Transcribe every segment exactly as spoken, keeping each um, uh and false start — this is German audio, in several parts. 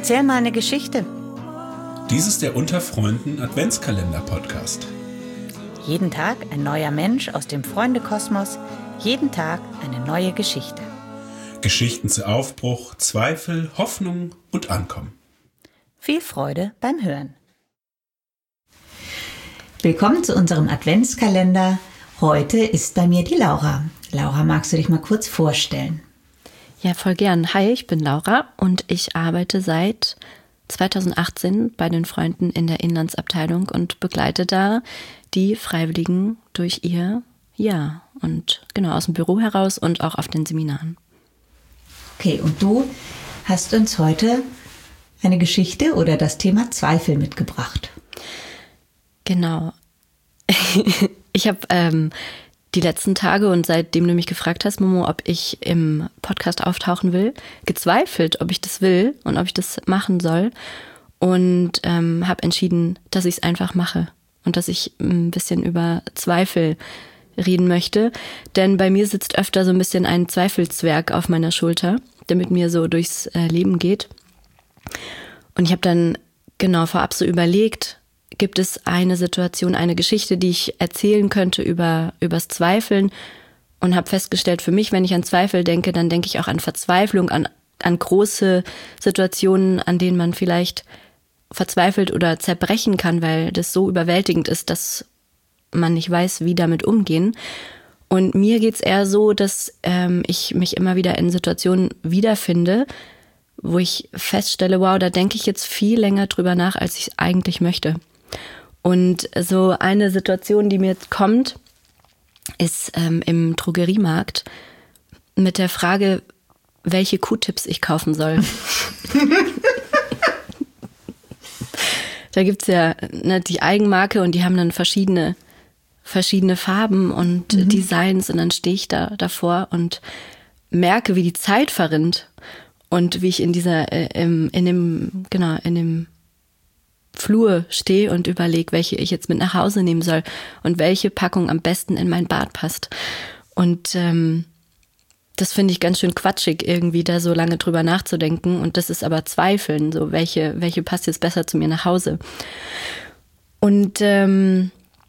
Erzähl mal eine Geschichte. Dies ist der Unter Freunden Adventskalender-Podcast. Jeden Tag ein neuer Mensch aus dem Freundekosmos, jeden Tag eine neue Geschichte. Geschichten zu Aufbruch, Zweifel, Hoffnung und Ankommen. Viel Freude beim Hören. Willkommen zu unserem Adventskalender. Heute ist bei mir die Laura. Laura, magst du dich mal kurz vorstellen? Ja, voll gern. Hi, ich bin Laura und ich arbeite seit zweitausendachtzehn bei den Freunden in der Inlandsabteilung und begleite da die Freiwilligen durch ihr Jahr und genau aus dem Büro heraus und auch auf den Seminaren. Okay, und du hast uns heute eine Geschichte oder das Thema Zweifel mitgebracht. Genau. Ich habe ähm, die letzten Tage und seitdem du mich gefragt hast, Momo, ob ich im Podcast auftauchen will, gezweifelt, ob ich das will und ob ich das machen soll und ähm, habe entschieden, dass ich es einfach mache und dass ich ein bisschen über Zweifel reden möchte, denn bei mir sitzt öfter so ein bisschen ein Zweifelzwerg auf meiner Schulter, der mit mir so durchs äh, Leben geht. Und ich habe dann genau vorab so überlegt, gibt es eine Situation, eine Geschichte, die ich erzählen könnte über übers Zweifeln und habe festgestellt, für mich, wenn ich an Zweifel denke, dann denke ich auch an Verzweiflung, an, an große Situationen, an denen man vielleicht verzweifelt oder zerbrechen kann, weil das so überwältigend ist, dass man nicht weiß, wie damit umgehen. Und mir geht's eher so, dass ähm, ich mich immer wieder in Situationen wiederfinde, wo ich feststelle, wow, da denke ich jetzt viel länger drüber nach, als ich eigentlich möchte. Und so eine Situation, die mir jetzt kommt, ist ähm, im Drogeriemarkt mit der Frage, welche Q-Tips ich kaufen soll. Da gibt's ja ne, die Eigenmarke und die haben dann verschiedene, verschiedene Farben und mhm. Designs und dann stehe ich da davor und merke, wie die Zeit verrinnt und wie ich in dieser, äh, im, in dem, genau, in dem Flur stehe und überlege, welche ich jetzt mit nach Hause nehmen soll und welche Packung am besten in mein Bad passt. Und ähm, das finde ich ganz schön quatschig, irgendwie da so lange drüber nachzudenken. Und das ist aber Zweifeln, so welche, welche passt jetzt besser zu mir nach Hause. Und ähm,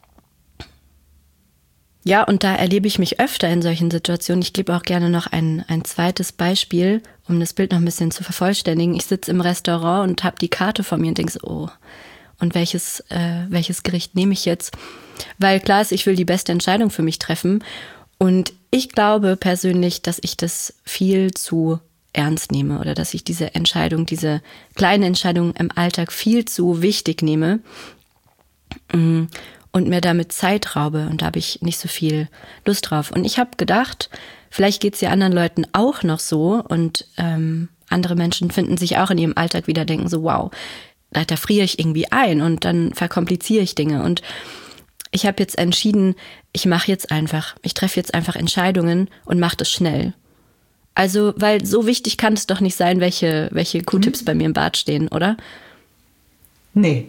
ja, und da erlebe ich mich öfter in solchen Situationen. Ich gebe auch gerne noch ein, ein zweites Beispiel, um das Bild noch ein bisschen zu vervollständigen. Ich sitze im Restaurant und habe die Karte vor mir und denke so, oh, und welches, äh, welches Gericht nehme ich jetzt? Weil klar ist, ich will die beste Entscheidung für mich treffen. Und ich glaube persönlich, dass ich das viel zu ernst nehme oder dass ich diese Entscheidung, diese kleine Entscheidung im Alltag viel zu wichtig nehme. Mm. Und mir damit Zeit raube und da habe ich nicht so viel Lust drauf. Und ich habe gedacht, vielleicht geht es ja anderen Leuten auch noch so und ähm, andere Menschen finden sich auch in ihrem Alltag wieder, denken so, wow, da, da friere ich irgendwie ein und dann verkompliziere ich Dinge. Und ich habe jetzt entschieden, ich mache jetzt einfach, ich treffe jetzt einfach Entscheidungen und mache das schnell. Also, weil so wichtig kann es doch nicht sein, welche, welche Q-Tips mhm. bei mir im Bad stehen, oder? Nee.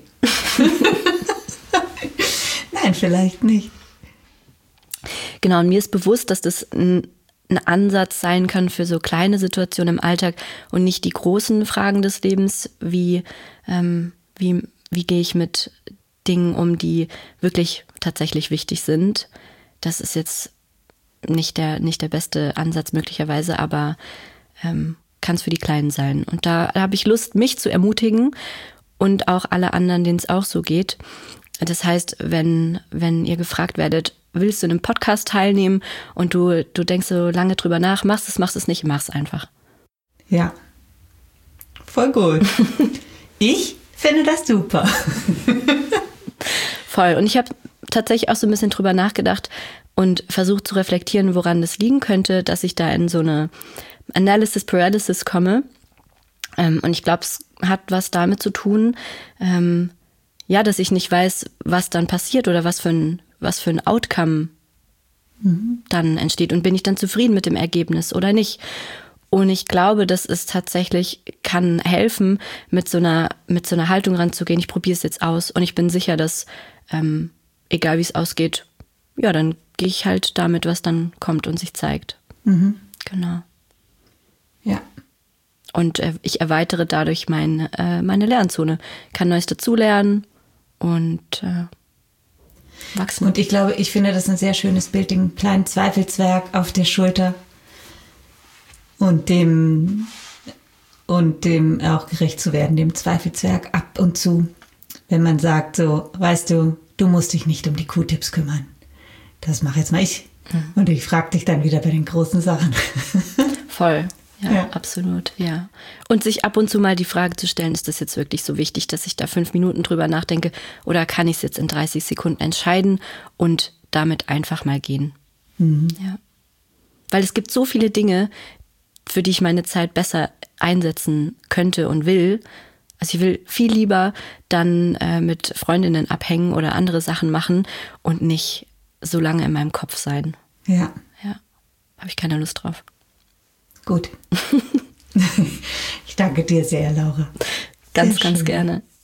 Nein, vielleicht nicht. Genau, und mir ist bewusst, dass das ein, ein Ansatz sein kann für so kleine Situationen im Alltag und nicht die großen Fragen des Lebens, wie, ähm, wie, wie gehe ich mit Dingen um, die wirklich tatsächlich wichtig sind. Das ist jetzt nicht der, nicht der beste Ansatz möglicherweise, aber ähm, kann es für die Kleinen sein. Und da, da habe ich Lust, mich zu ermutigen und auch alle anderen, denen es auch so geht. Das heißt, wenn, wenn ihr gefragt werdet, willst du in einem Podcast teilnehmen und du, du denkst so lange drüber nach, machst es, machst es nicht, mach's einfach. Ja, voll gut. Ich finde das super. Voll. Und ich habe tatsächlich auch so ein bisschen drüber nachgedacht und versucht zu reflektieren, woran das liegen könnte, dass ich da in so eine Analysis Paralysis komme. Und ich glaube, es hat was damit zu tun, ja, dass ich nicht weiß, was dann passiert oder was für ein, was für ein Outcome mhm. dann entsteht. Und bin ich dann zufrieden mit dem Ergebnis oder nicht? Und ich glaube, dass es tatsächlich kann helfen, mit so einer, mit so einer Haltung ranzugehen. Ich probiere es jetzt aus und ich bin sicher, dass, ähm, egal wie es ausgeht, ja, dann gehe ich halt damit, was dann kommt und sich zeigt. Mhm. Genau. Ja. Und äh, ich erweitere dadurch mein, äh, meine Lernzone. Kann Neues dazulernen und äh, wachsen. Und ich glaube, ich finde das ein sehr schönes Bild, den kleinen Zweifelszwerg auf der Schulter und dem, und dem auch gerecht zu werden, dem Zweifelszwerg ab und zu, wenn man sagt so, weißt du, du musst dich nicht um die Q-Tips kümmern. Das mache jetzt mal ich. Mhm. Und ich frage dich dann wieder bei den großen Sachen. Voll. Ja, Ja, absolut, ja. Und sich ab und zu mal die Frage zu stellen, ist das jetzt wirklich so wichtig, dass ich da fünf Minuten drüber nachdenke oder kann ich es jetzt in dreißig Sekunden entscheiden und damit einfach mal gehen. Mhm. Ja. Weil es gibt so viele Dinge, für die ich meine Zeit besser einsetzen könnte und will. Also ich will viel lieber dann äh, mit Freundinnen abhängen oder andere Sachen machen und nicht so lange in meinem Kopf sein. Ja. Ja, habe ich keine Lust drauf. Gut. Ich danke dir sehr, Laura. Ganz, sehr ganz schön. gerne.